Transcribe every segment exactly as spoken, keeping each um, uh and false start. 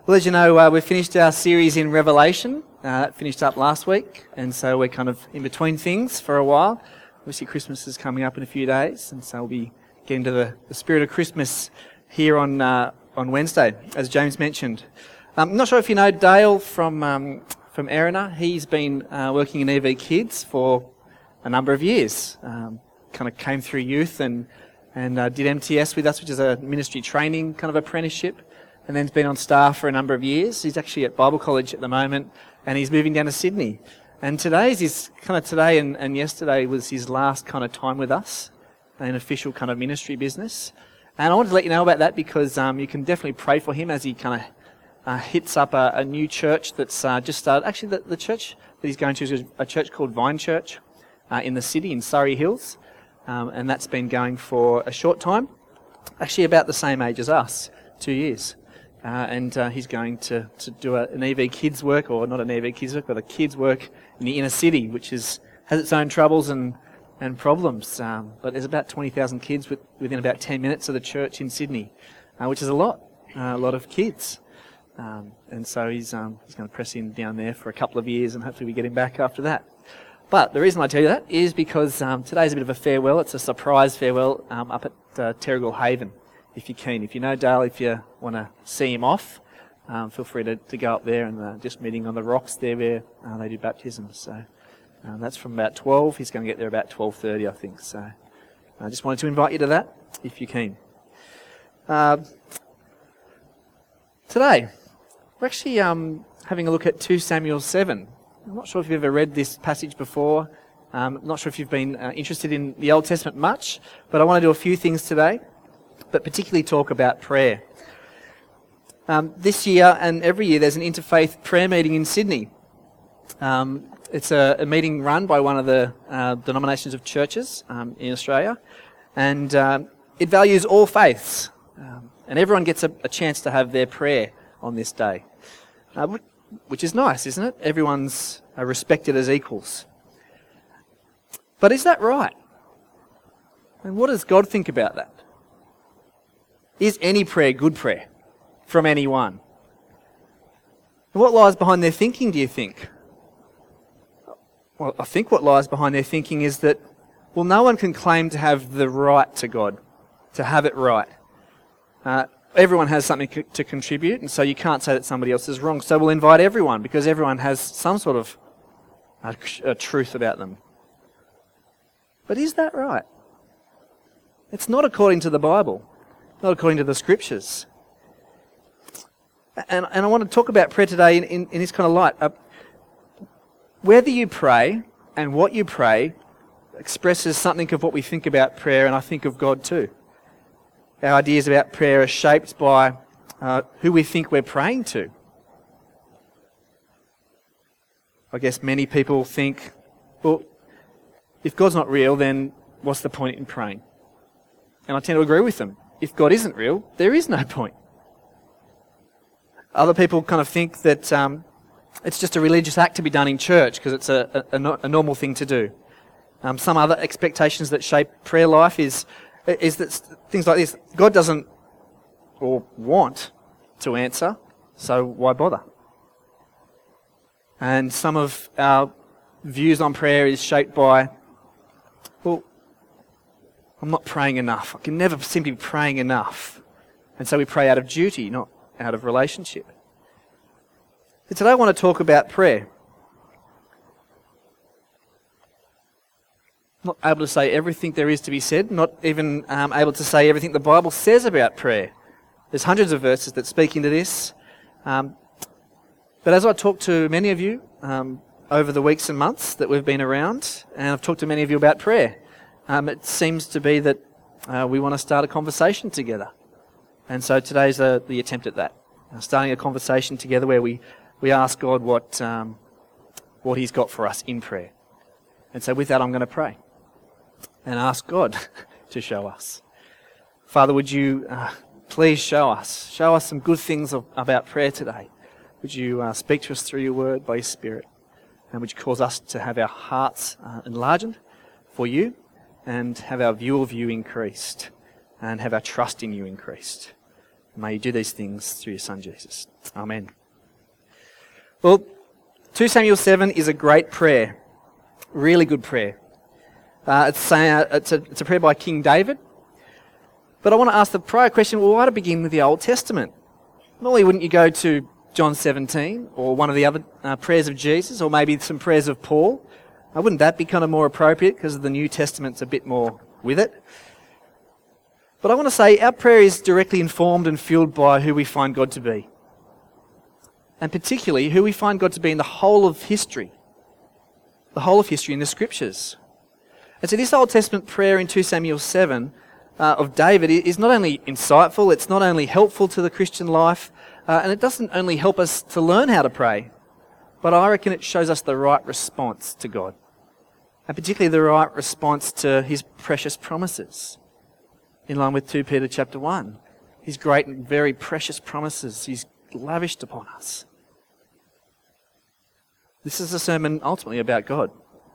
Well, as you know, uh, we finished our series in Revelation. Uh, that finished up last week, and so we're kind of in between things for a while. Obviously, Christmas is coming up in a few days, and so we'll be getting to the, the spirit of Christmas here on uh, on Wednesday, as James mentioned. Um, I'm not sure if you know Dale from um, from Erina. He's been uh, working in E V Kids for a number of years. Um, kind of came through youth and and uh, did M T S with us, which is a ministry training kind of apprenticeship. And then he's been on staff for a number of years. He's actually at Bible College at the moment, and he's moving down to Sydney. And today's his kind of today and, and yesterday was his last kind of time with us in official kind of ministry business. And I wanted to let you know about that because um, you can definitely pray for him as he kind of uh, hits up a, a new church that's uh, just started. Actually, the, the church that he's going to is a church called Vine Church uh, in the city in Surrey Hills, um, and that's been going for a short time. Actually, about the same age as us, two years. Uh, and uh, he's going to, to do a, an E V Kids work, or not an E V Kids work, but a kids work in the inner city, which is has its own troubles and, and problems. Um, but there's about twenty thousand kids with, within about ten minutes of the church in Sydney, uh, which is a lot, uh, a lot of kids. Um, and so he's um, he's going to press in down there for a couple of years, and hopefully we get him back after that. But the reason I tell you that is because um, today's a bit of a farewell. It's a surprise farewell um, up at uh, Terrigal Haven. If you're keen. If you know Dale, if you want to see him off, um, feel free to, to go up there and uh, just meeting on the rocks there where uh, they do baptisms. So um, that's from about twelve. He's going to get there about twelve thirty, I think. So I just wanted to invite you to that, if you're keen. Uh, today, we're actually um, having a look at two Samuel seven. I'm not sure if you've ever read this passage before. Um, I'm not sure if you've been uh, interested in the Old Testament much, but I want to do a few things today, but particularly talk about prayer. Um, this year and every year there's an interfaith prayer meeting in Sydney. Um, it's a, a meeting run by one of the uh, denominations of churches um, in Australia, and um, it values all faiths, um, and everyone gets a, a chance to have their prayer on this day, uh, which is nice, isn't it? Everyone's uh, respected as equals. But is that right? And what does God think about that? Is any prayer good prayer from anyone? What lies behind their thinking, do you think? Well, I think what lies behind their thinking is that, well, no one can claim to have the right to God, to have it right. Uh, everyone has something co- to contribute, and so you can't say that somebody else is wrong. So we'll invite everyone, because everyone has some sort of uh, a truth about them. But is that right? It's not according to the Bible. Not according to the scriptures. And, and I want to talk about prayer today in, in, in this kind of light. Uh, whether you pray and what you pray expresses something of what we think about prayer, and I think of God too. Our ideas about prayer are shaped by uh, who we think we're praying to. I guess many people think, well, if God's not real, then what's the point in praying? And I tend to agree with them. If God isn't real, there is no point. Other people kind of think that um, it's just a religious act to be done in church because it's a, a, a normal thing to do. Um, some other expectations that shape prayer life is is that things like this: God doesn't or want to answer, so why bother? And some of our views on prayer is shaped by, well, I'm not praying enough. I can never seem to be praying enough. And so we pray out of duty, not out of relationship. But today I want to talk about prayer. Not able to say everything there is to be said, not even um, able to say everything the Bible says about prayer. There's hundreds of verses that speak into this. Um, but as I talk to many of you um, over the weeks and months that we've been around, and I've talked to many of you about prayer, Um, it seems to be that uh, we want to start a conversation together. And so today's uh, the attempt at that. Uh, starting a conversation together where we, we ask God what um, what He's got for us in prayer. And so with that, I'm going to pray and ask God to show us. Father, would you uh, please show us, show us some good things of, about prayer today. Would you uh, speak to us through your word by your Spirit? And would you cause us to have our hearts uh, enlarged for you, and have our view of you increased, and have our trust in you increased. May you do these things through your Son, Jesus. Amen. Well, two Samuel seven is a great prayer. Really good prayer. Uh, it's, uh, it's, a, it's a prayer by King David. But I want to ask the prior question, well, why to begin with the Old Testament? Normally, wouldn't you go to John seventeen or one of the other uh, prayers of Jesus, or maybe some prayers of Paul? Uh, wouldn't that be kind of more appropriate because the New Testament's a bit more with it? But I want to say our prayer is directly informed and fueled by who we find God to be. And particularly who we find God to be in the whole of history. The whole of history in the Scriptures. And so this Old Testament prayer in two Samuel seven uh, of David is not only insightful, it's not only helpful to the Christian life, uh, and it doesn't only help us to learn how to pray, but I reckon it shows us the right response to God. And particularly the right response to his precious promises. In line with two Peter chapter one. His great and very precious promises he's lavished upon us. This is a sermon ultimately about God.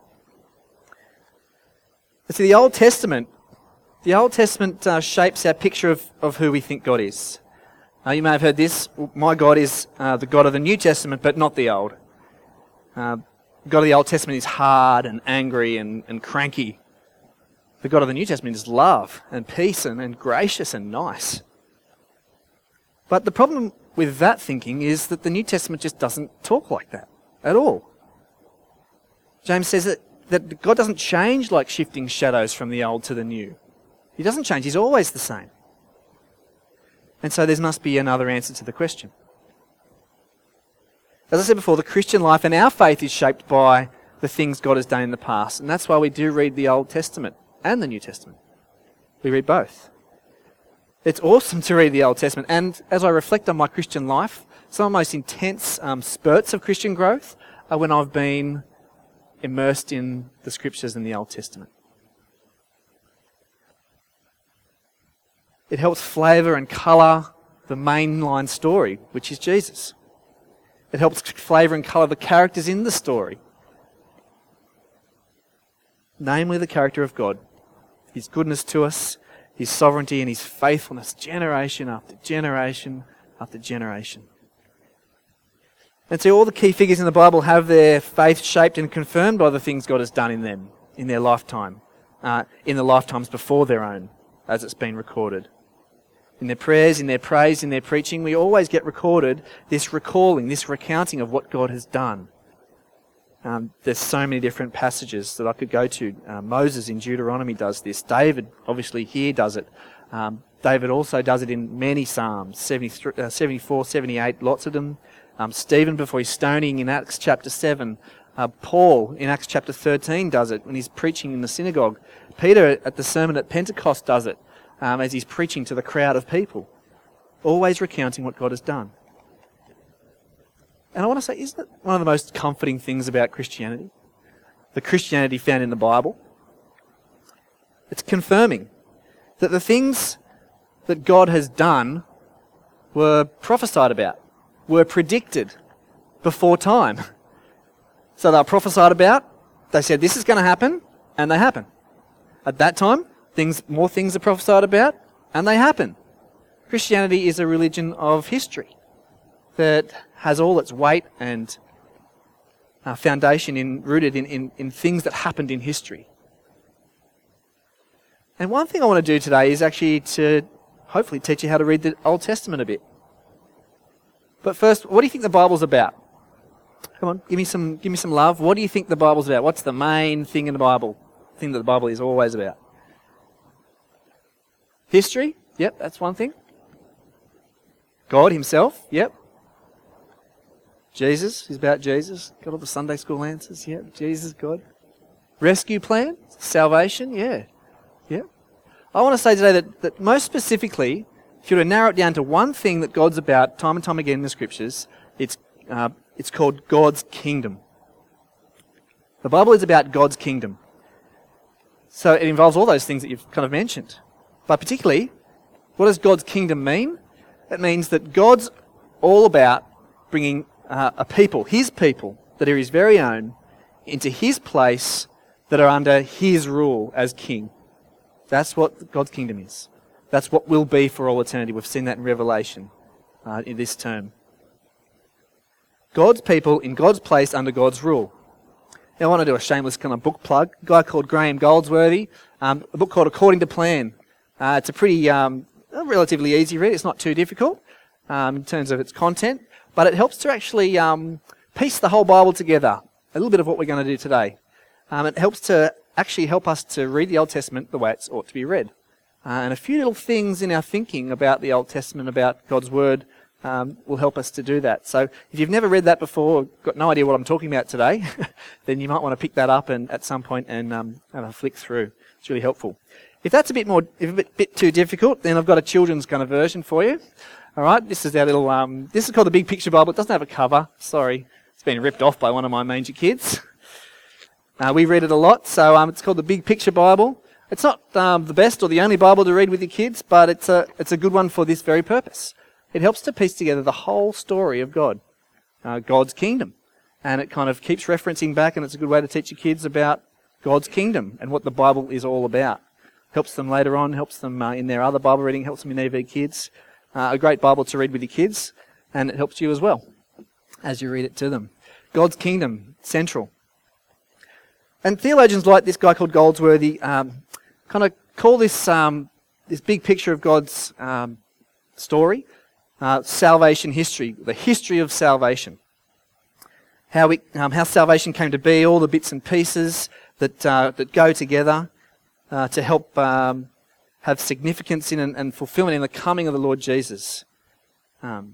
See, the Old Testament, the Old Testament uh, shapes our picture of, of who we think God is. Uh, you may have heard this, my God is uh, the God of the New Testament, but not the Old. Uh, the God of the Old Testament is hard and angry and, and cranky. The God of the New Testament is love and peace and, and gracious and nice. But the problem with that thinking is that the New Testament just doesn't talk like that at all. James says that, that God doesn't change like shifting shadows from the old to the new. He doesn't change, he's always the same. And so there must be another answer to the question. As I said before, the Christian life and our faith is shaped by the things God has done in the past. And that's why we do read the Old Testament and the New Testament. We read both. It's awesome to read the Old Testament. And as I reflect on my Christian life, some of the most intense um, spurts of Christian growth are when I've been immersed in the Scriptures in the Old Testament. It helps flavour and colour the mainline story, which is Jesus. It helps flavour and colour the characters in the story. Namely the character of God. His goodness to us, his sovereignty and his faithfulness, generation after generation after generation. And so all the key figures in the Bible have their faith shaped and confirmed by the things God has done in them, in their lifetime, uh, in the lifetimes before their own, as it's been recorded. In their prayers, in their praise, in their preaching, we always get recorded this recalling, this recounting of what God has done. Um, there's so many different passages that I could go to. Uh, Moses in Deuteronomy does this. David, obviously, here does it. Um, David also does it in many Psalms, seventy-three, uh, seventy-four, seventy-eight, lots of them. Um, Stephen, before his stoning in Acts chapter seven. Uh, Paul, in Acts chapter thirteen, does it when he's preaching in the synagogue. Peter, at the sermon at Pentecost, does it um, as he's preaching to the crowd of people. Always recounting what God has done. And I want to say, isn't it one of the most comforting things about Christianity? The Christianity found in the Bible? It's confirming that the things that God has done were prophesied about, were predicted before time. So they were prophesied about, they said this is going to happen, and they happen. At that time, things, more things are prophesied about, and they happen. Christianity is a religion of history that has all its weight and uh, foundation in, rooted in, in, in things that happened in history. And one thing I want to do today is actually to hopefully teach you how to read the Old Testament a bit. But first, what do you think the Bible's about? Come on, give me some, give me some love. What do you think the Bible's about? What's the main thing in the Bible? The thing that the Bible is always about? History? Yep, that's one thing. God himself? Yep. Jesus, he's about Jesus. Got all the Sunday school answers. Yeah, Jesus, God. Rescue plan, salvation. Yeah, yeah. I want to say today that, that most specifically, if you were to narrow it down to one thing that God's about time and time again in the Scriptures, it's uh, it's called God's kingdom. The Bible is about God's kingdom. So it involves all those things that you've kind of mentioned. But particularly, what does God's kingdom mean? It means that God's all about bringing Uh, a people, his people, that are his very own, into his place that are under his rule as king. That's what God's kingdom is. That's what will be for all eternity. We've seen that in Revelation uh, in this term. God's people in God's place under God's rule. Now, I want to do a shameless kind of book plug. A guy called Graham Goldsworthy, um, a book called According to Plan. Uh, it's a pretty um, relatively easy read. It's not too difficult um, in terms of its content, but it helps to actually um, piece the whole Bible together. A little bit of what we're going to do today. Um, it helps to actually help us to read the Old Testament the way it ought to be read. Uh, and a few little things in our thinking about the Old Testament, about God's Word, um, will help us to do that. So if you've never read that before, got no idea what I'm talking about today, then you might want to pick that up and at some point and um, have a flick through. It's really helpful. If that's a bit more, if a bit, bit too difficult, then I've got a children's kind of version for you. All right, this is our little. Um, this is called the Big Picture Bible. It doesn't have a cover. Sorry, it's been ripped off by one of my major kids. Uh, we read it a lot, so um, it's called the Big Picture Bible. It's not um, the best or the only Bible to read with your kids, but it's a it's a good one for this very purpose. It helps to piece together the whole story of God, uh, God's kingdom. And it kind of keeps referencing back, and it's a good way to teach your kids about God's kingdom and what the Bible is all about. Helps them later on, helps them uh, in their other Bible reading, helps them in E V Kids. Uh, a great Bible to read with your kids, and it helps you as well as you read it to them. God's kingdom, central. And theologians like this guy called Goldsworthy um, kind of call this um, this big picture of God's um, story, uh, salvation history, the history of salvation. How we, um, how salvation came to be, all the bits and pieces that uh, that go together uh, to help um, have significance in and, and fulfillment in the coming of the Lord Jesus. Um,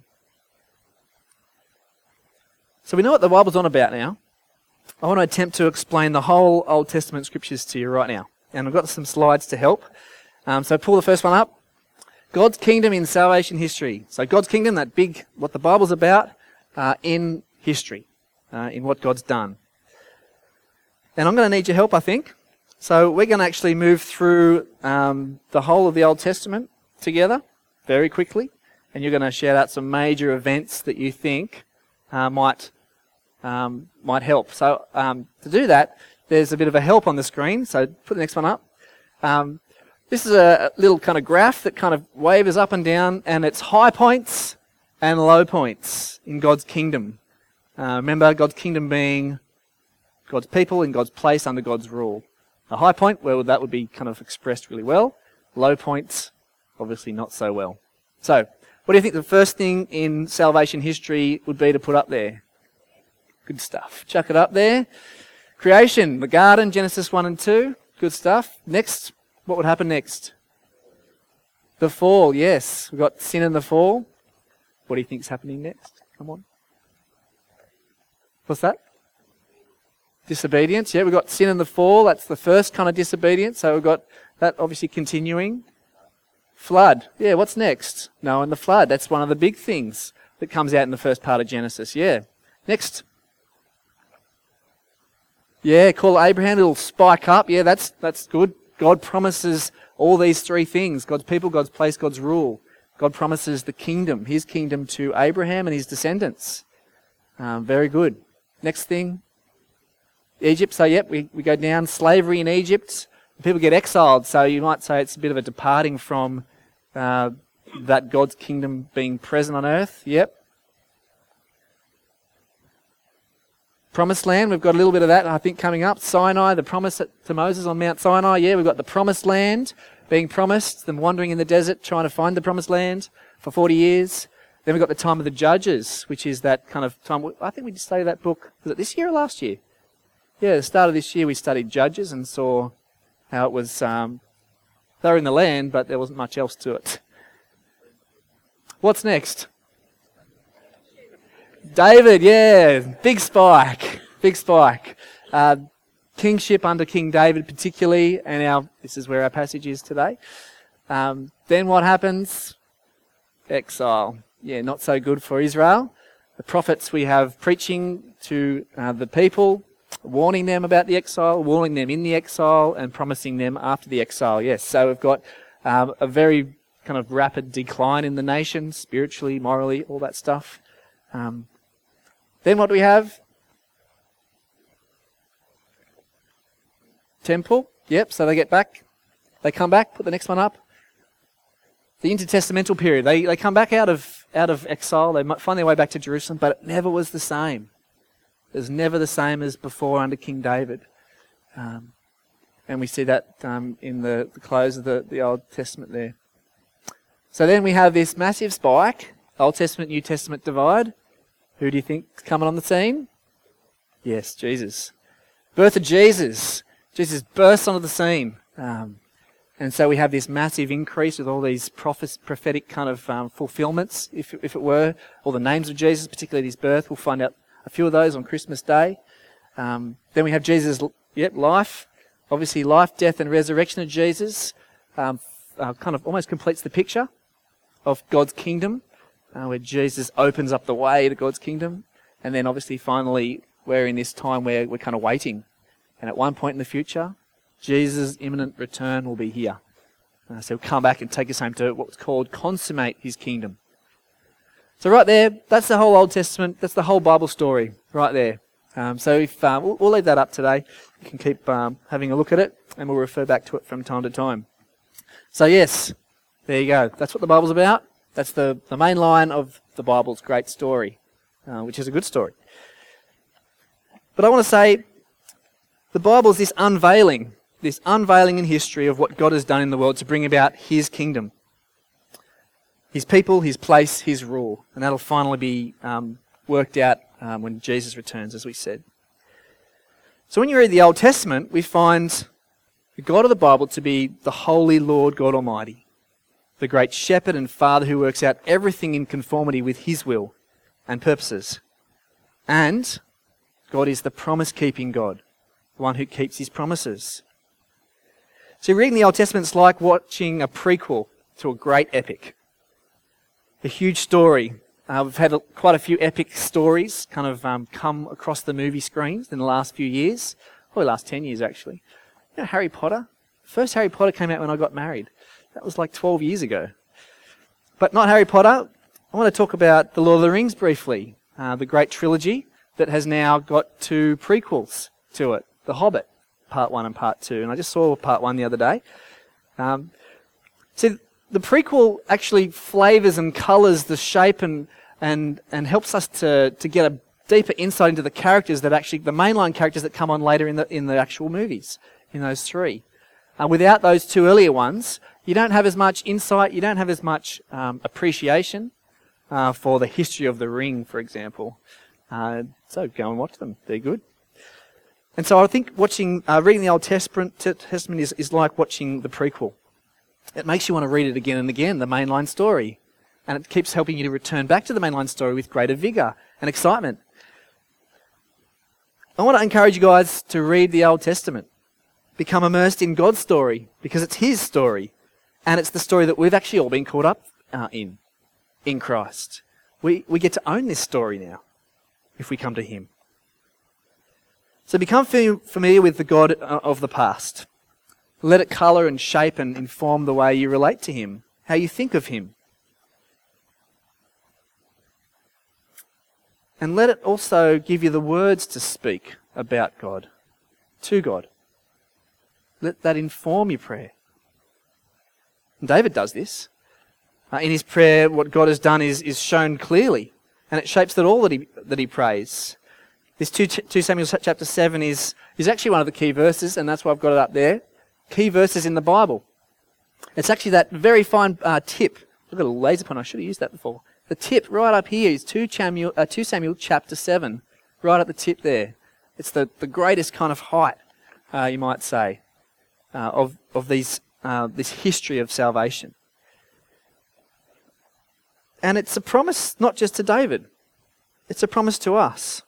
so we know what the Bible's on about now. I want to attempt to explain the whole Old Testament scriptures to you right now. And I've got some slides to help. Um, so pull the first one up. God's kingdom in salvation history. So God's kingdom, that big, what the Bible's about, uh, in history, uh, in what God's done. And I'm going to need your help, I think. So we're going to actually move through um, the whole of the Old Testament together very quickly. And you're going to shout out some major events that you think uh, might um, might help. So um, to do that, there's a bit of a help on the screen. So put the next one up. Um, this is a little kind of graph that kind of wavers up and down, and it's high points and low points in God's kingdom. Uh, remember, God's kingdom being God's people in God's place under God's rule. A high point, well, that would be kind of expressed really well. Low points, obviously not so well. So, what do you think the first thing in salvation history would be to put up there? Good stuff. Chuck it up there. Creation, the garden, Genesis one and two. Good stuff. Next, what would happen next? The fall, yes. We've got sin and the fall. What do you think's happening next? Come on. What's that? Disobedience, yeah, we've got sin and the fall. That's the first kind of disobedience. So we've got that obviously continuing. Flood, yeah, what's next? Noah and the flood. That's one of the big things that comes out in the first part of Genesis, yeah. Next. Yeah, call Abraham, it'll spike up. Yeah, that's that's good. God promises all these three things. God's people, God's place, God's rule. God promises the kingdom, his kingdom to Abraham and his descendants. Um, very good. Next thing. Egypt, so yep, we, we go down. Slavery in Egypt. People get exiled, so you might say it's a bit of a departing from uh, that God's kingdom being present on earth. Yep. Promised land, we've got a little bit of that, I think, coming up. Sinai, the promise to Moses on Mount Sinai. Yeah, we've got the promised land being promised, them wandering in the desert trying to find the promised land for forty years. Then we've got the time of the judges, which is that kind of time. I think we just studied that book, was it this year or last year? Yeah, at the start of this year we studied Judges and saw how it was, um, they were in the land, but there wasn't much else to it. What's next? David, yeah, big spike, big spike. Uh, kingship under King David particularly, and our this is where our passage is today. Um, then what happens? Exile. Yeah, not so good for Israel. The prophets we have preaching to uh, the people, warning them about the exile, warning them in the exile, and promising them after the exile. Yes, so we've got um, a very kind of rapid decline in the nation, spiritually, morally, all that stuff. Um, then what do we have? Temple. Yep, so they get back. They come back. Put the next one up. the intertestamental period. They they come back out of out of exile. They might find their way back to Jerusalem, but it never was the same. It was never the same as before under King David. Um, and we see that um, in the, the close of the, the Old Testament there. So then we have this massive spike, Old Testament, New Testament divide. Who do you think is coming on the scene? Yes, Jesus. Birth of Jesus. Jesus bursts onto the scene. Um, and so we have this massive increase with all these prophes- prophetic kind of um, fulfillments, if, if it were. All the names of Jesus, particularly his birth. We'll find out a few of those on Christmas Day. Um, then we have Jesus' yep, life. Obviously, life, death, and resurrection of Jesus um, uh, kind of almost completes the picture of God's kingdom, uh, where Jesus opens up the way to God's kingdom. And then obviously, finally, we're in this time where we're kind of waiting. And at one point in the future, Jesus' imminent return will be here. Uh, so he'll come back and take us home to what's called consummate his kingdom. So right there, that's the whole Old Testament, that's the whole Bible story right there. Um, so if um, we'll, we'll leave that up today. You can keep um, having a look at it, and we'll refer back to it from time to time. So yes, there you go. That's what the Bible's about. That's the, the main line of the Bible's great story, uh, which is a good story. But I want to say, the Bible is this unveiling, this unveiling in history of what God has done in the world to bring about his kingdom. His people, his place, his rule. And that'll finally be um, worked out um, when Jesus returns, as we said. So when you read the Old Testament, we find the God of the Bible to be the Holy Lord God Almighty, the great shepherd and father who works out everything in conformity with his will and purposes. And God is the promise-keeping God, the one who keeps his promises. So reading the Old Testament is like watching a prequel to a great epic. A huge story. Uh, we've had a, quite a few epic stories kind of um, come across the movie screens in the last few years. Probably the last ten years, actually. You know, Harry Potter? First Harry Potter came out when I got married. That was like twelve years ago. But not Harry Potter. I want to talk about The Lord of the Rings briefly. Uh, the great trilogy that has now got two prequels to it. The Hobbit, Part one and Part two. And I just saw Part one the other day. Um, see, the prequel actually flavours and colours the shape and, and, and helps us to, to get a deeper insight into the characters that actually, the mainline characters that come on later in the, in the actual movies, in those three. Uh, without those two earlier ones, you don't have as much insight, you don't have as much um, appreciation uh, for the history of the ring, for example. Uh, so go and watch them, they're good. And so I think watching, uh, reading the Old Testament, Testament is, is like watching the prequel. It makes you want to read it again and again, the mainline story. And it keeps helping you to return back to the mainline story with greater vigour and excitement. I want to encourage you guys to read the Old Testament. Become immersed in God's story, because it's his story. And it's the story that we've actually all been caught up uh, in, in Christ. We, we get to own this story now, if we come to him. So become familiar with the God of the past. Let it colour and shape and inform the way you relate to him, how you think of him. And let it also give you the words to speak about God, to God. Let that inform your prayer. And David does this. Uh, in his prayer, what God has done is, is shown clearly, and it shapes that all that he, that he prays. This two Samuel chapter seven is, is actually one of the key verses, and that's why I've got it up there. Key verses in the Bible. It's actually that very fine uh, tip. Look at a laser point, I should have used that before. The tip right up here is two Samuel, uh, two Samuel chapter seven, right at the tip there. It's the, the greatest kind of height, uh, you might say, uh, of, of these, uh, this history of salvation. And it's a promise not just to David, it's a promise to us.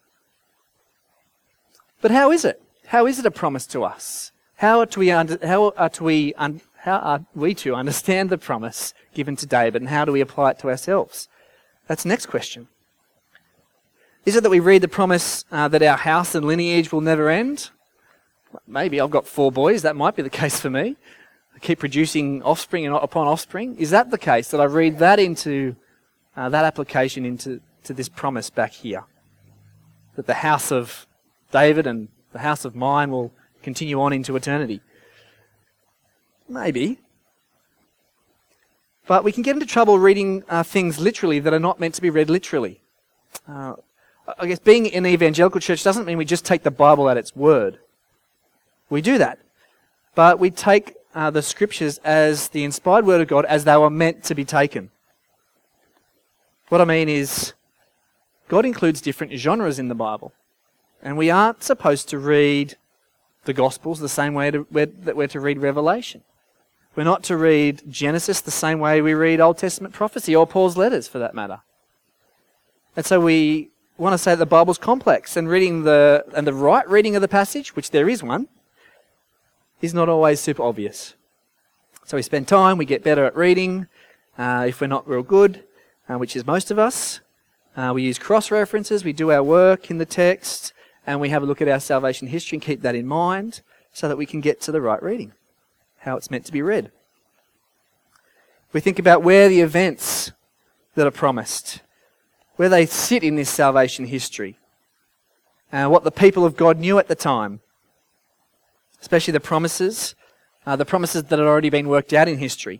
But how is it? How is it a promise to us? How are we, under, how are we, un, how are we to understand the promise given to David, and how do we apply it to ourselves? That's the next question. Is it that we read the promise uh, that our house and lineage will never end? Maybe. I've got four boys. That might be the case for me. I keep producing offspring and upon offspring. Is that the case, that I read that into uh, that application into to this promise back here? That the house of David and the house of mine will continue on into eternity? Maybe. But we can get into trouble reading uh, things literally that are not meant to be read literally. Uh, I guess being in an evangelical church doesn't mean we just take the Bible at its word. We do that. But we take uh, the scriptures as the inspired word of God as they were meant to be taken. What I mean is, God includes different genres in the Bible. And we aren't supposed to read the Gospels the same way to, we're, that we're to read Revelation. We're not to read Genesis the same way we read Old Testament prophecy or Paul's letters, for that matter. And so we want to say that the Bible's complex, and reading the and the right reading of the passage, which there is one, is not always super obvious. So we spend time, we get better at reading. Uh, if we're not real good, uh, which is most of us, uh, we use cross-references, we do our work in the text, and we have a look at our salvation history and keep that in mind so that we can get to the right reading, how it's meant to be read. We think about where the events that are promised, where they sit in this salvation history, and what the people of God knew at the time, especially the promises, uh, the promises that had already been worked out in history.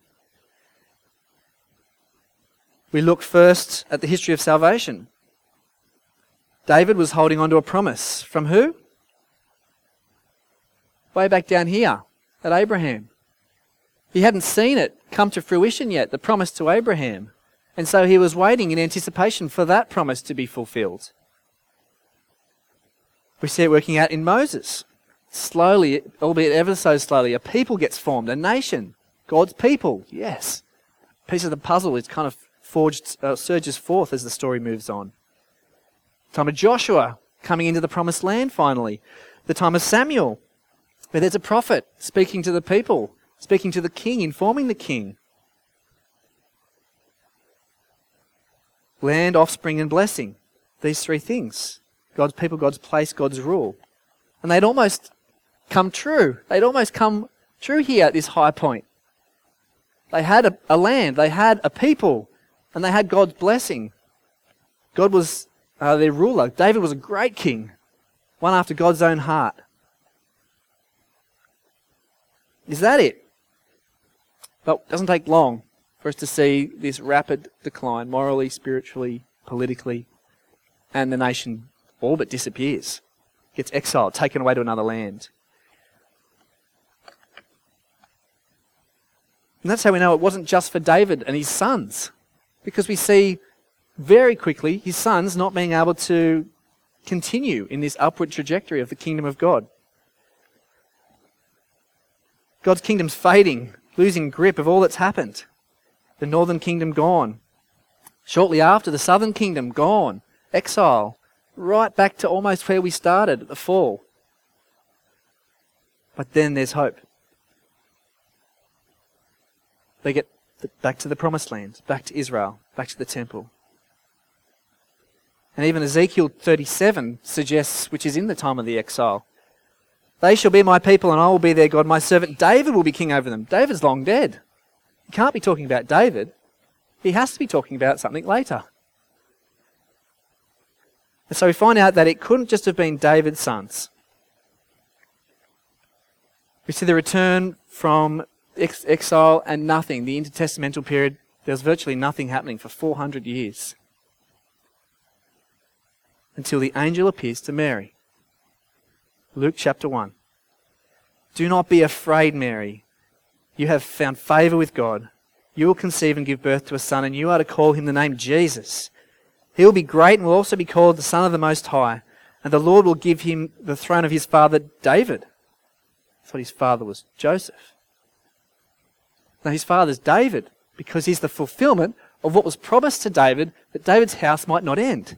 We look first at the history of salvation. David was holding on to a promise. From who? Way back down here, at Abraham. He hadn't seen it come to fruition yet, the promise to Abraham. And so he was waiting in anticipation for that promise to be fulfilled. We see it working out in Moses. Slowly, albeit ever so slowly, a people gets formed, a nation. God's people, yes. A piece of the puzzle is kind of forged, uh, surges forth as the story moves on. The time of Joshua, coming into the promised land finally. The time of Samuel, where there's a prophet speaking to the people, speaking to the king, informing the king. Land, offspring, and blessing. These three things. God's people, God's place, God's rule. And they'd almost come true. They'd almost come true here at this high point. They had a, a land, they had a people, and they had God's blessing. God was uh, their ruler. David was a great king, one after God's own heart. Is that it? But it doesn't take long for us to see this rapid decline, morally, spiritually, politically, and the nation all but disappears. Gets exiled, taken away to another land. And that's how we know it wasn't just for David and his sons. Because we see very quickly his sons not being able to continue in this upward trajectory of the kingdom of God. God's kingdom's fading, losing grip of all that's happened. The northern kingdom gone. Shortly after, the southern kingdom gone. Exile. Right back to almost where we started at the fall. But then there's hope. They get back to the promised land, back to Israel, back to the temple. And even Ezekiel thirty-seven suggests, which is in the time of the exile, they shall be my people and I will be their God. My servant David will be king over them. David's long dead. He can't be talking about David. He has to be talking about something later. And so we find out that it couldn't just have been David's sons. We see the return from ex- exile and nothing, the intertestamental period. There was virtually nothing happening for four hundred years. Until the angel appears to Mary. Luke chapter one. Do not be afraid, Mary. You have found favour with God. You will conceive and give birth to a son, and you are to call him the name Jesus. He will be great and will also be called the Son of the Most High. And the Lord will give him the throne of his father David. I thought his father was Joseph. No, his father's David, because he's the fulfillment of what was promised to David, that David's house might not end.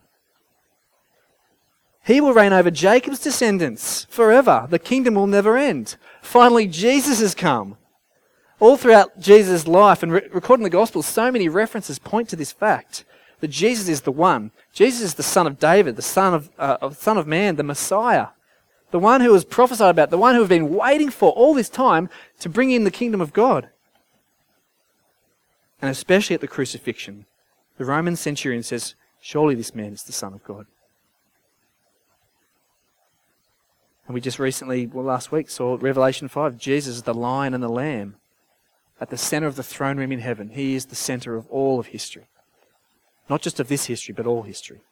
He will reign over Jacob's descendants forever. The kingdom will never end. Finally, Jesus has come. All throughout Jesus' life and re- recording the Gospels, so many references point to this fact, that Jesus is the one. Jesus is the son of David, the son of, uh, of son of man, the Messiah. The one who was prophesied about, the one who we've been waiting for all this time to bring in the kingdom of God. And especially at the crucifixion, the Roman centurion says, surely this man is the Son of God. And we just recently, well last week, saw Revelation five, Jesus is the Lion and the Lamb. at the center of the throne room in heaven. He is the center of all of history. Not just of this history, but all history.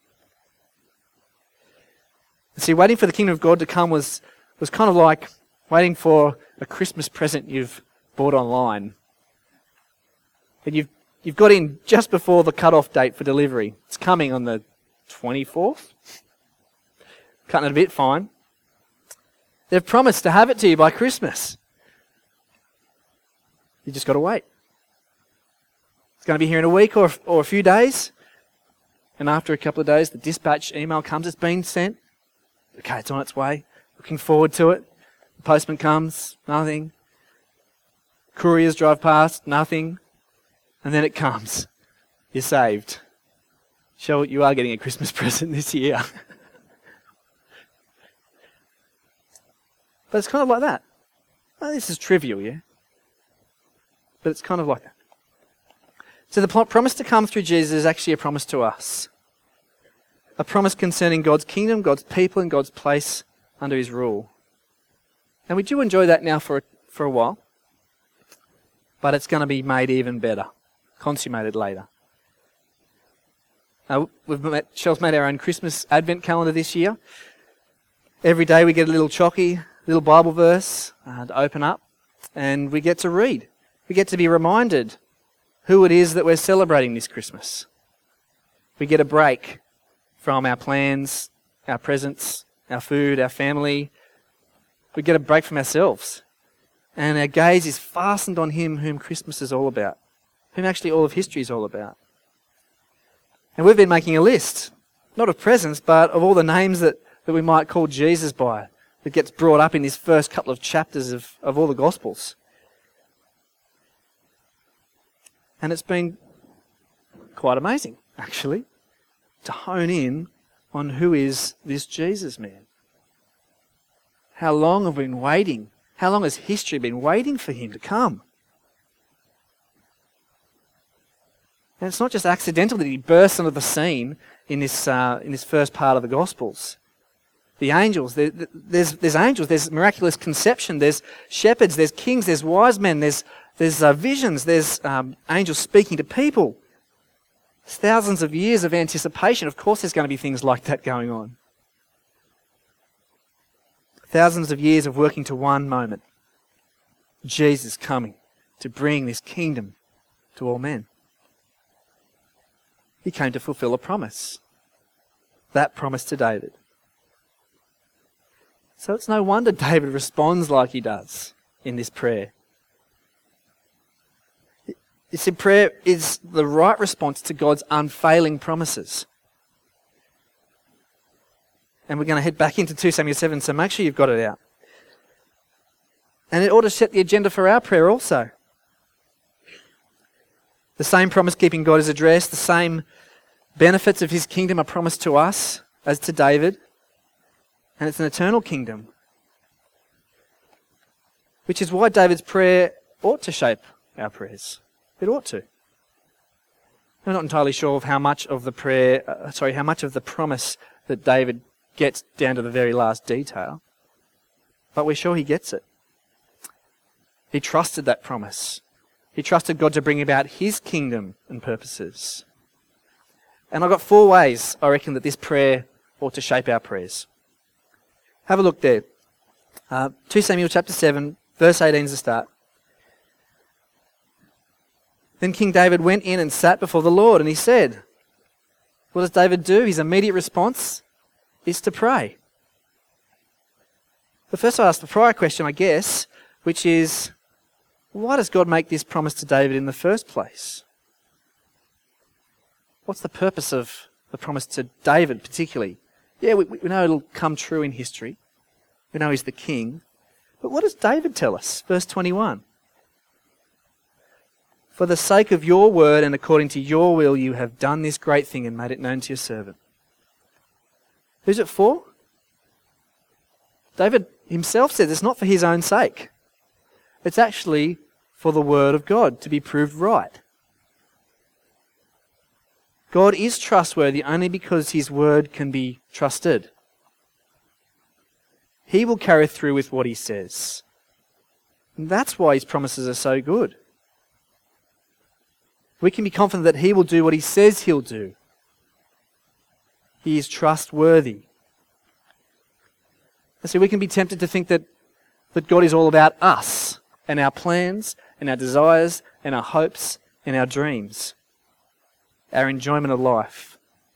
And see, waiting for the kingdom of God to come was, was kind of like waiting for a Christmas present you've bought online. And you've, you've got in just before the cut-off date for delivery. It's coming on the twenty-fourth. Cutting it a bit fine. They've promised to have it to you by Christmas. You just got to wait. It's going to be here in a week or, or a few days. And after a couple of days, the dispatch email comes. It's been sent. Okay, it's on its way. Looking forward to it. The postman comes. Nothing. Couriers drive past. Nothing. And then it comes. You're saved. Sure, you are getting a Christmas present this year. But it's kind of like that. Well, this is trivial, yeah? But it's kind of like that. So the promise to come through Jesus is actually a promise to us. A promise concerning God's kingdom, God's people, and God's place under his rule. And we do enjoy that now for a, for a while. But it's going to be made even better. Consummated later. Uh, we've met, Shell's made our own Christmas Advent calendar this year. Every day we get a little chocky, little Bible verse uh, to open up, and we get to read. We get to be reminded who it is that we're celebrating this Christmas. We get a break from our plans, our presents, our food, our family. We get a break from ourselves. And our gaze is fastened on him whom Christmas is all about, whom actually all of history is all about. And we've been making a list, not of presents, but of all the names that, that we might call Jesus by, that gets brought up in these first couple of chapters of, of all the Gospels. And it's been quite amazing, actually, to hone in on who is this Jesus man. How long have we been waiting? How long has history been waiting for him to come? And it's not just accidental that he bursts onto the scene in this uh, in this first part of the Gospels. The angels, there, there's there's angels, there's miraculous conception, there's shepherds, there's kings, there's wise men, there's there's uh, visions, there's um, angels speaking to people. There's thousands of years of anticipation. Of course, there's going to be things like that going on. Thousands of years of working to one moment. Jesus coming to bring this kingdom to all men. He came to fulfill a promise. That promise to David. So it's no wonder David responds like he does in this prayer. You see, prayer is the right response to God's unfailing promises. And we're going to head back into Second Samuel seven, so make sure you've got it out. And it ought to set the agenda for our prayer also. The same promise-keeping God is addressed, the same benefits of his kingdom are promised to us as to David, and it's an eternal kingdom. Which is why David's prayer ought to shape our prayers. It ought to. I'm not entirely sure of how much of the prayer, uh, sorry, how much of the promise that David gets down to the very last detail, but we're sure he gets it. He trusted that promise. He trusted God to bring about his kingdom and purposes. And I've got four ways, I reckon, that this prayer ought to shape our prayers. Have a look there. Uh, Second Samuel chapter seven, verse eighteen is the start. Then King David went in and sat before the Lord, and he said, what does David do? His immediate response is to pray. But first I ask the prior question, I guess, which is, why does God make this promise to David in the first place? What's the purpose of the promise to David particularly? Yeah, we, we know it'll come true in history. We know he's the king. But what does David tell us? Verse twenty-one. For the sake of your word and according to your will, you have done this great thing and made it known to your servant. Who's it for? David himself says it's not for his own sake. It's actually for the word of God to be proved right. God is trustworthy only because his word can be trusted. He will carry through with what he says. And that's why his promises are so good. We can be confident that he will do what he says he'll do. He is trustworthy. And so we can be tempted to think that, that God is all about us and our plans and our desires and our hopes and our dreams, our enjoyment of life.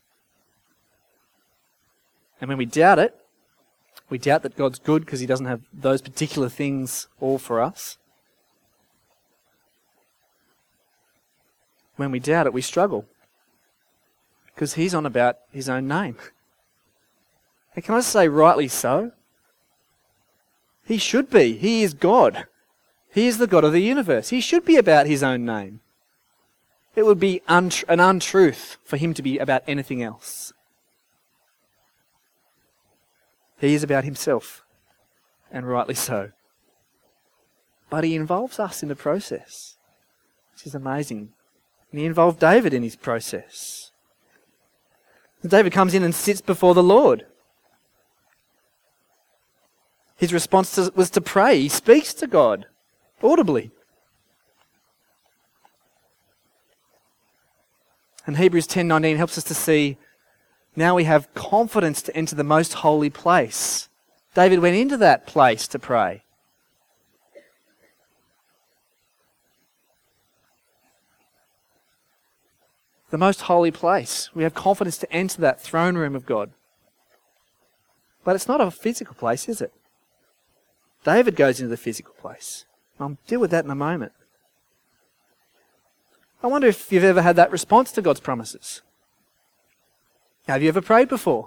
And when we doubt it, we doubt that God's good because he doesn't have those particular things all for us. When we doubt it, we struggle because he's on about his own name. And can I say rightly so? He should be. He is God. He is the God of the universe. He should be about his own name. It would be untr- an untruth for him to be about anything else. He is about himself, and rightly so. But he involves us in the process, which is amazing. And he involved David in his process. David comes in and sits before the Lord. His response to, was to pray. He speaks to God audibly. And Hebrews ten nineteen helps us to see now we have confidence to enter the most holy place. David went into that place to pray. The most holy place. We have confidence to enter that throne room of God. But it's not a physical place, is it? David goes into the physical place. I'll deal with that in a moment. I wonder if you've ever had that response to God's promises. Have you ever prayed before?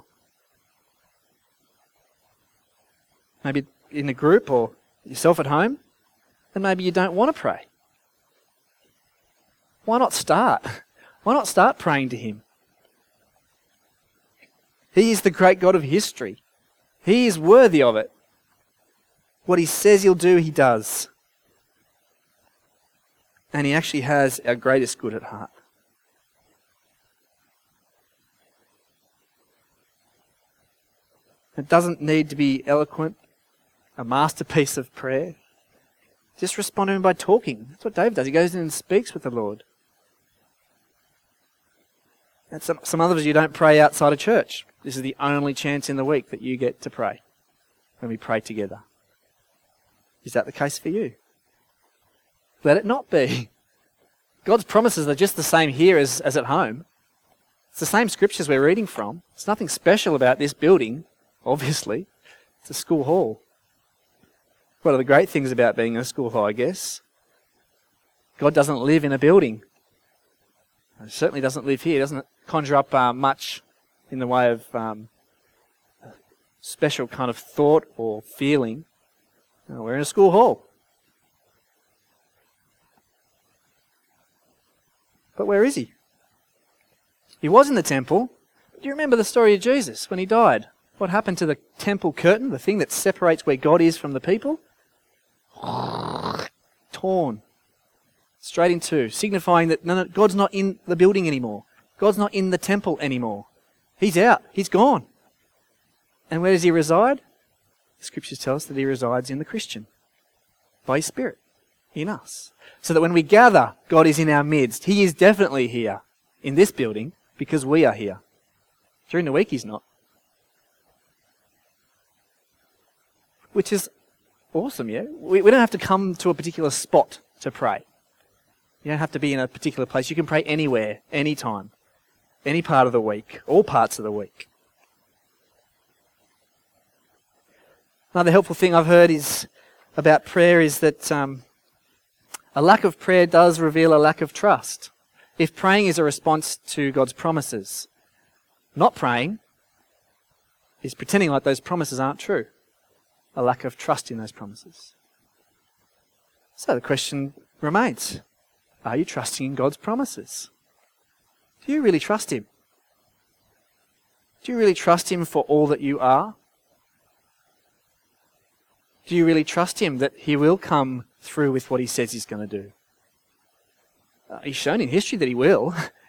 Maybe in a group or yourself at home? And maybe you don't want to pray. Why not start? Why not start praying to him? He is the great God of history. He is worthy of it. What he says he'll do, he does. And he actually has our greatest good at heart. It doesn't need to be eloquent, a masterpiece of prayer. Just respond to him by talking. That's what David does. He goes in and speaks with the Lord. And some, some others, you don't pray outside of church. This is the only chance in the week that you get to pray, when we pray together. Is that the case for you? Let it not be. God's promises are just the same here as, as at home. It's the same scriptures we're reading from. There's nothing special about this building, obviously. It's a school hall. One of the great things about being in a school hall, I guess, God doesn't live in a building. He certainly doesn't live here. He doesn't conjure up uh, much in the way of um, special kind of thought or feeling. No, we're in a school hall. But where is he? He was in the temple. Do you remember the story of Jesus when he died? What happened to the temple curtain, the thing that separates where God is from the people? Torn. Straight in two, signifying that no, no, God's not in the building anymore. God's not in the temple anymore. He's out. He's gone. And where does he reside? The scriptures tell us that he resides in the Christian. By his Spirit. In us. So that when we gather, God is in our midst. He is definitely here in this building because we are here. During the week he's not. Which is awesome, yeah? We, we don't have to come to a particular spot to pray. You don't have to be in a particular place. You can pray anywhere, anytime, any part of the week, all parts of the week. Another helpful thing I've heard is about prayer is that um, a lack of prayer does reveal a lack of trust. If praying is a response to God's promises, not praying is pretending like those promises aren't true. A lack of trust in those promises. So the question remains, are you trusting in God's promises? Do you really trust him? Do you really trust him for all that you are? Do you really trust him that he will come through with what he says he's going to do? Uh, he's shown in history that he will.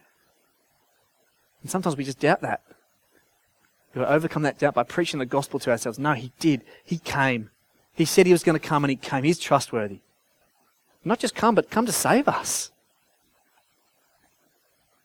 And sometimes we just doubt that. We overcome that doubt by preaching the gospel to ourselves. No, he did. He came. He said he was going to come and he came. He's trustworthy. Not just come, but come to save us.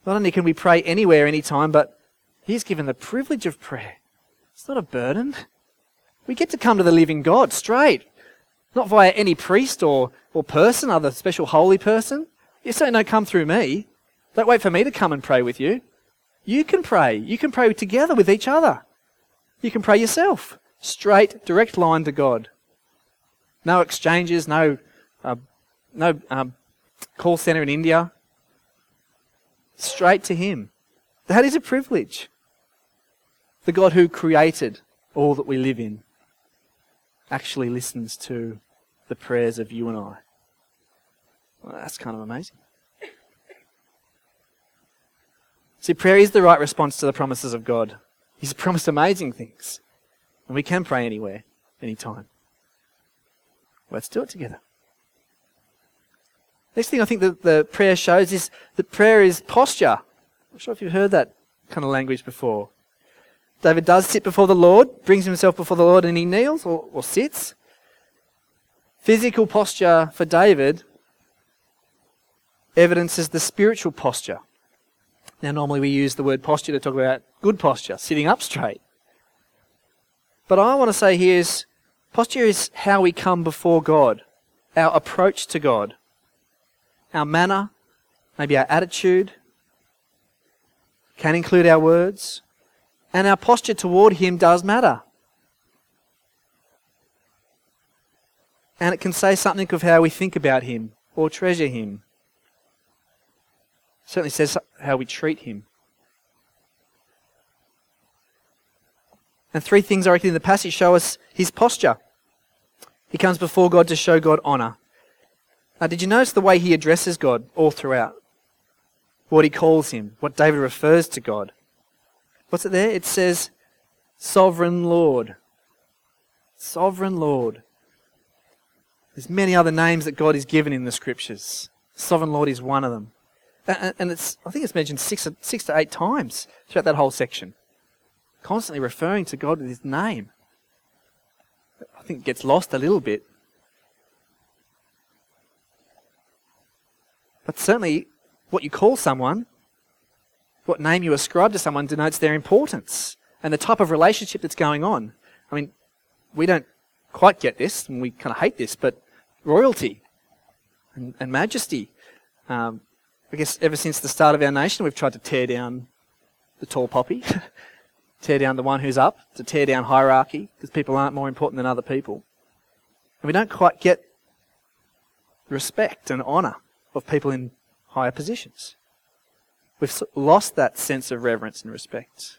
Not only can we pray anywhere, anytime, but He's given the privilege of prayer. It's not a burden. We get to come to the living God straight, not via any priest or, or person, other special holy person. You say, no, come through me. Don't wait for me to come and pray with you. You can pray. You can pray together with each other. You can pray yourself. Straight, direct line to God. No exchanges, no, uh, no um, call centre in India. Straight to Him. That is a privilege. The God who created all that we live in actually listens to the prayers of you and I. Well, that's kind of amazing. See, prayer is the right response to the promises of God. He's promised amazing things. And we can pray anywhere, anytime. Let's do it together. Next thing I think that the prayer shows is that prayer is posture. I'm not sure if you've heard that kind of language before. David does sit before the Lord, brings himself before the Lord, and he kneels or, or sits. Physical posture for David evidences the spiritual posture. Now, normally we use the word posture to talk about good posture, sitting up straight. But I want to say here is, posture is how we come before God, our approach to God, our manner, maybe our attitude, can include our words, and our posture toward Him does matter. And it can say something of how we think about Him or treasure Him. It certainly says how we treat Him. And three things I reckon in the passage show us His posture. He comes before God to show God honour. Now, did you notice the way he addresses God all throughout? What he calls Him, what David refers to God. What's it there? It says, Sovereign Lord. Sovereign Lord. There's many other names that God is given in the Scriptures. Sovereign Lord is one of them. And it's, I think it's mentioned six, six to eight times throughout that whole section. Constantly referring to God with His name. I think it gets lost a little bit. But certainly, what you call someone, what name you ascribe to someone denotes their importance and the type of relationship that's going on. I mean, we don't quite get this, and we kind of hate this, but royalty and, and majesty. Um, I guess ever since the start of our nation, we've tried to tear down the tall poppy, tear down the one who's up, to tear down hierarchy, because people aren't more important than other people. And we don't quite get respect and honour of people in higher positions. We've lost that sense of reverence and respect.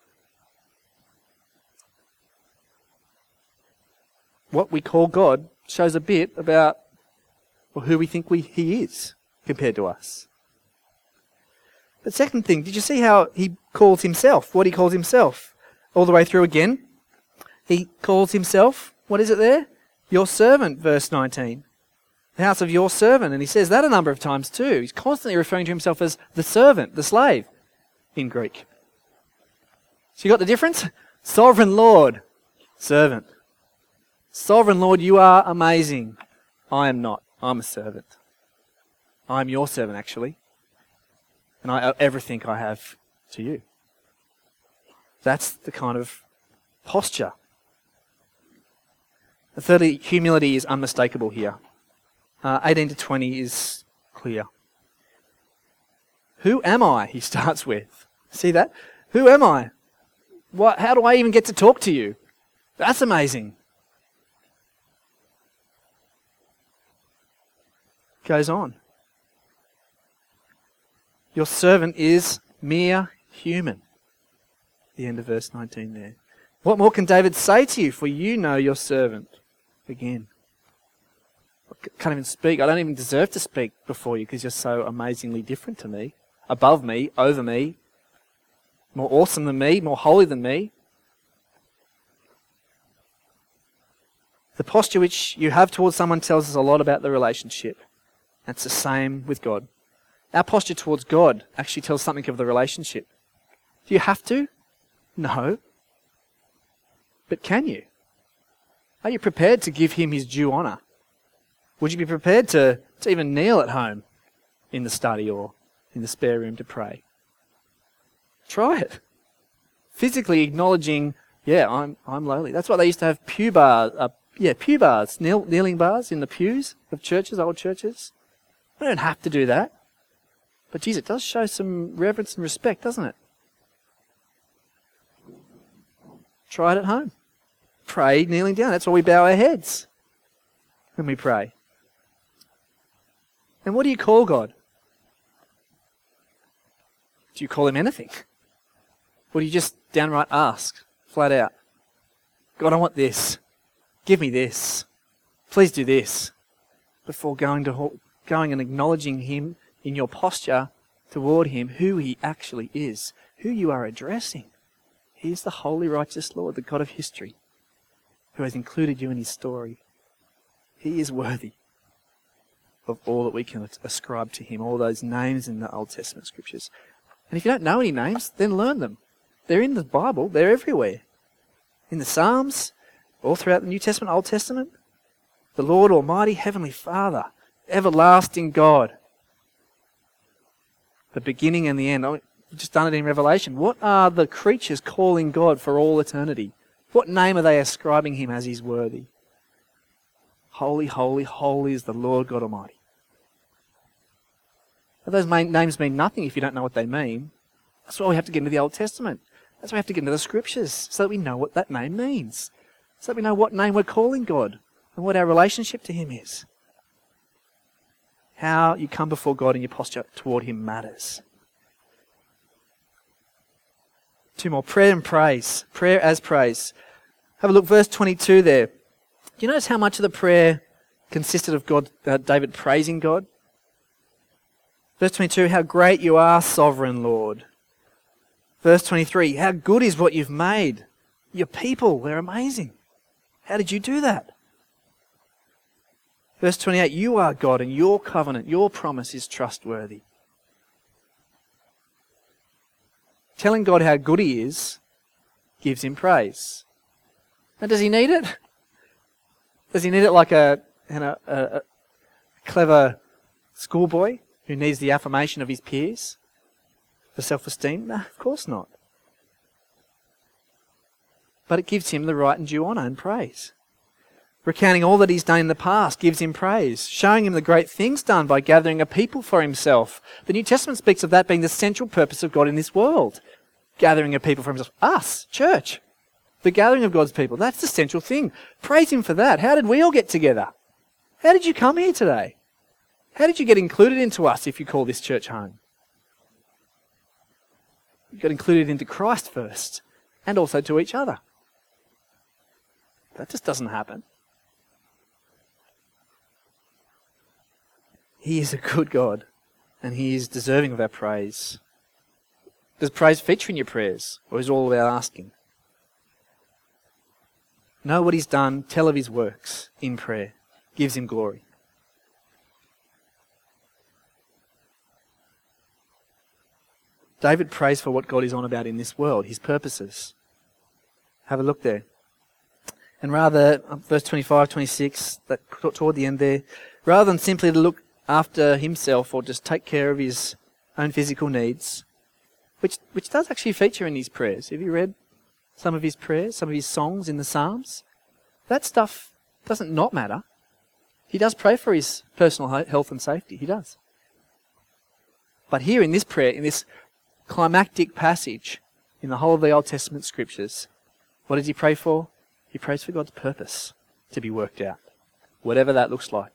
What we call God shows a bit about well, who we think we, He is compared to us. But second thing, did you see how He calls Himself? What He calls Himself? All the way through again. He calls Himself, what is it there? Your servant, verse nineteen. The house of your servant. And He says that a number of times too. He's constantly referring to Himself as the servant, the slave, in Greek. So you got the difference? Sovereign Lord, servant. Sovereign Lord, you are amazing. I am not. I'm a servant. I'm your servant, actually. And I owe everything I have to you. That's the kind of posture. And thirdly, humility is unmistakable here. Uh, eighteen to twenty is clear. Who am I? He starts with. See that? Who am I? What? How do I even get to talk to you? That's amazing. Goes on. Your servant is mere human. The end of verse nineteen there. What more can David say to you? For you know your servant. Again. I can't even speak. I don't even deserve to speak before you because you're so amazingly different to me. Above me, over me. More awesome than me, more holy than me. The posture which you have towards someone tells us a lot about the relationship. That's the same with God. Our posture towards God actually tells something of the relationship. Do you have to? No. But can you? Are you prepared to give Him His due honour? Would you be prepared to, to even kneel at home in the study or in the spare room to pray? Try it. Physically acknowledging, yeah, I'm I'm lowly. That's why they used to have pew bars, uh, yeah, pew bars, kneel, kneeling bars in the pews of churches, old churches. We don't have to do that. But geez, it does show some reverence and respect, doesn't it? Try it at home. Pray kneeling down. That's why we bow our heads when we pray. And what do you call God? Do you call him anything? Or do you just downright ask, flat out, God, I want this. Give me this. Please do this. Before going to going and acknowledging him in your posture toward him, who he actually is, who you are addressing. He is the holy, righteous Lord, the God of history, who has included you in his story. He is worthy of all that we can ascribe to him, all those names in the Old Testament scriptures. And if you don't know any names, then learn them. They're in the Bible. They're everywhere. In the Psalms, all throughout the New Testament, Old Testament. The Lord Almighty, Heavenly Father, everlasting God. The beginning and the end. I've just done it in Revelation. What are the creatures calling God for all eternity? What name are they ascribing him as he's worthy? Holy, holy, holy is the Lord God Almighty. Now, those main names mean nothing if you don't know what they mean. That's why we have to get into the Old Testament. That's why we have to get into the scriptures, so that we know what that name means. So that we know what name we're calling God and what our relationship to him is. How you come before God and your posture toward him matters. Two more. Prayer and praise. Prayer as praise. Have a look, verse twenty-two there. Do you notice how much of the prayer consisted of God, uh, David praising God? Verse twenty-two, how great you are, sovereign Lord. Verse twenty-three, how good is what you've made. Your people, they're amazing. How did you do that? Verse twenty-eight, you are God and your covenant, your promise is trustworthy. Telling God how good he is gives him praise. Now, does he need it? Does he need it like a, you know, a, a clever schoolboy who needs the affirmation of his peers for self-esteem? No, of course not. But it gives him the right and due honour and praise. Recounting all that he's done in the past gives him praise, showing him the great things done by gathering a people for himself. The New Testament speaks of that being the central purpose of God in this world. Gathering a people for himself. Us, church. The gathering of God's people. That's the central thing. Praise him for that. How did we all get together? How did you come here today? How did you get included into us if you call this church home? You got included into Christ first, and also to each other. That just doesn't happen. He is a good God, and he is deserving of our praise. Does praise feature in your prayers, or is it all about asking? Know what he's done, tell of his works in prayer. Gives him glory. David prays for what God is on about in this world, his purposes. Have a look there. And rather, verse twenty-five, twenty-six, that toward the end there, rather than simply to look after himself or just take care of his own physical needs, which which does actually feature in his prayers. Have you read some of his prayers, some of his songs in the Psalms? That stuff doesn't not matter. He does pray for his personal health and safety. He does. But here in this prayer, in this climactic passage in the whole of the Old Testament scriptures, what does he pray for? He prays for God's purpose to be worked out, whatever that looks like.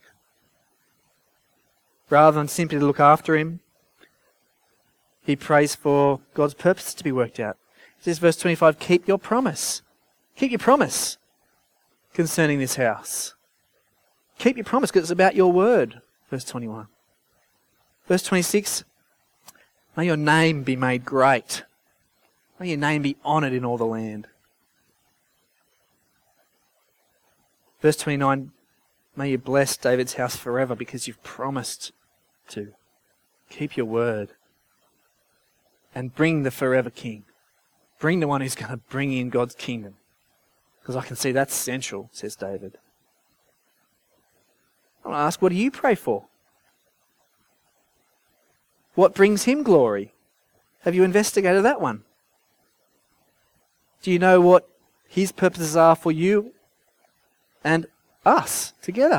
Rather than simply to look after him, he prays for God's purpose to be worked out. It says, verse twenty-five, keep your promise. Keep your promise concerning this house. Keep your promise because it's about your word. Verse twenty-one. Verse twenty-six, may your name be made great. May your name be honoured in all the land. Verse twenty-nine, may you bless David's house forever because you've promised to. Keep your word. And bring the forever king. Bring the one who's going to bring in God's kingdom. Because I can see that's central, says David. I want to ask, what do you pray for? What brings him glory? Have you investigated that one? Do you know what his purposes are for you and us together?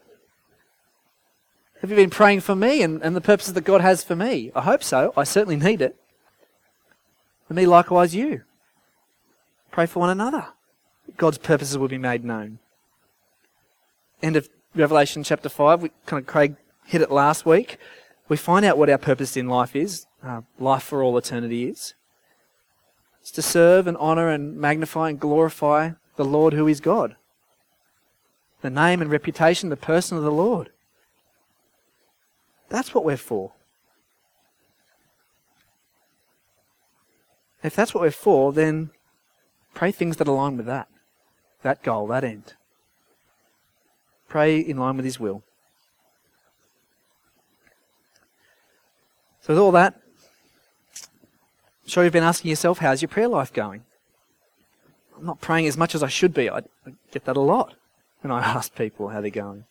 Have you been praying for me and, and the purposes that God has for me? I hope so. I certainly need it. For me, likewise you. Pray for one another. God's purposes will be made known. End of Revelation chapter five. We kind of Craig hit it last week. We find out what our purpose in life is. Uh, life for all eternity is. It's to serve and honour and magnify and glorify the Lord who is God. The name and reputation, the person of the Lord. That's what we're for. If that's what we're for, then pray things that align with that. That goal, that end. Pray in line with his will. So with all that, I'm sure you've been asking yourself, how's your prayer life going? I'm not praying as much as I should be. I, I get that a lot when I ask people how they're going.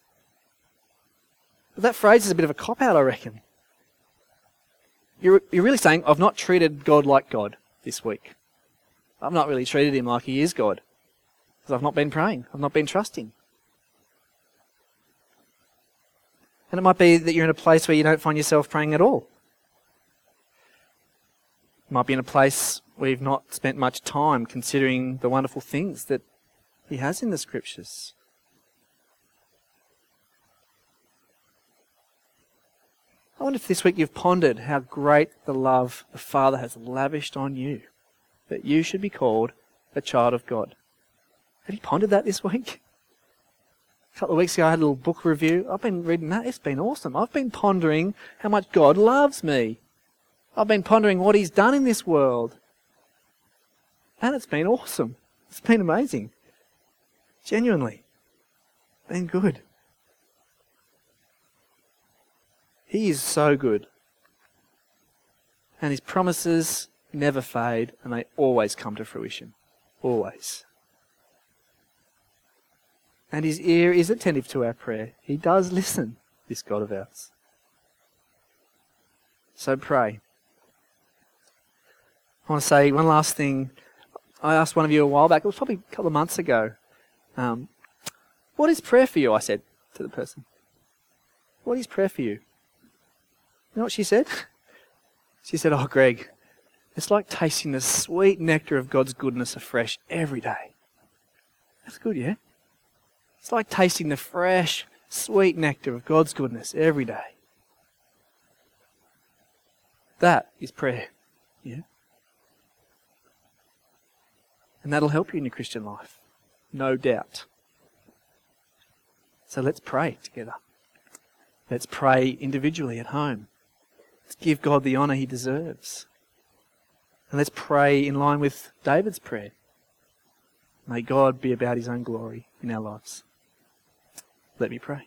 But that phrase is a bit of a cop-out, I reckon. You're, you're really saying, I've not treated God like God this week. I've not really treated him like he is God. Because I've not been praying. I've not been trusting. And it might be that you're in a place where you don't find yourself praying at all. You might be in a place where you've not spent much time considering the wonderful things that he has in the Scriptures. I wonder if this week you've pondered how great the love the Father has lavished on you, that you should be called a child of God. Have you pondered that this week? A couple of weeks ago I had a little book review. I've been reading that. It's been awesome. I've been pondering how much God loves me. I've been pondering what he's done in this world. And it's been awesome. It's been amazing. Genuinely. Been good. He is so good. And his promises never fade and they always come to fruition. Always. And his ear is attentive to our prayer. He does listen, this God of ours. So pray. I want to say one last thing. I asked one of you a while back, it was probably a couple of months ago. Um, what is prayer for you? I said to the person. What is prayer for you? You know what she said? She said, oh, Greg, it's like tasting the sweet nectar of God's goodness afresh every day. That's good, yeah? It's like tasting the fresh, sweet nectar of God's goodness every day. That is prayer, yeah? And that'll help you in your Christian life, no doubt. So let's pray together. Let's pray individually at home. Let's give God the honour he deserves. And let's pray in line with David's prayer. May God be about his own glory in our lives. Let me pray.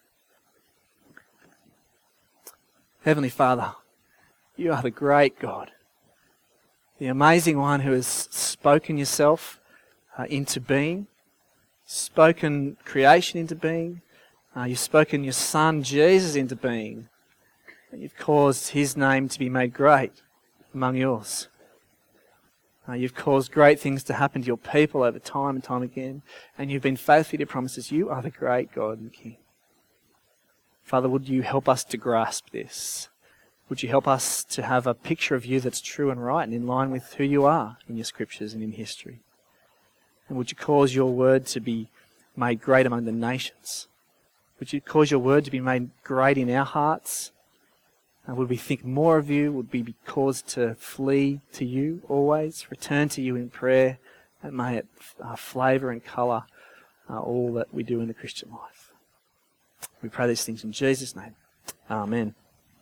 Heavenly Father, you are the great God, the amazing one who has spoken yourself uh, into being, spoken creation into being, uh, you've spoken your Son Jesus into being, and you've caused his name to be made great among yours. Uh, you've caused great things to happen to your people over time and time again, and you've been faithful to your promises. You are the great God and King. Father, would you help us to grasp this? Would you help us to have a picture of you that's true and right and in line with who you are in your Scriptures and in history? And would you cause your word to be made great among the nations? Would you cause your word to be made great in our hearts? And would we think more of you? Would we be caused to flee to you always? Return to you in prayer? And may it uh, flavour and colour uh, all that we do in the Christian life. We pray these things in Jesus' name. Amen.